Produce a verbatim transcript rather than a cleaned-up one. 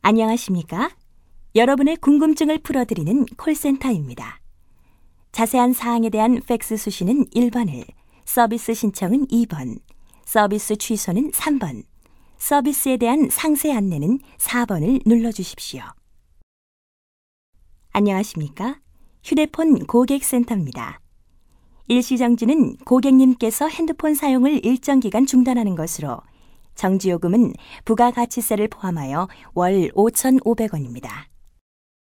안녕하십니까? 여러분의 궁금증을 풀어드리는 콜센터입니다. 자세한 사항에 대한 팩스 수신은 일 번을, 서비스 신청은 이 번, 서비스 취소는 삼 번, 서비스에 대한 상세 안내는 사 번을 눌러주십시오. 안녕하십니까? 휴대폰 고객센터입니다. 일시정지는 고객님께서 핸드폰 사용을 일정 기간 중단하는 것으로 정지요금은 부가가치세를 포함하여 월 오천오백 원입니다.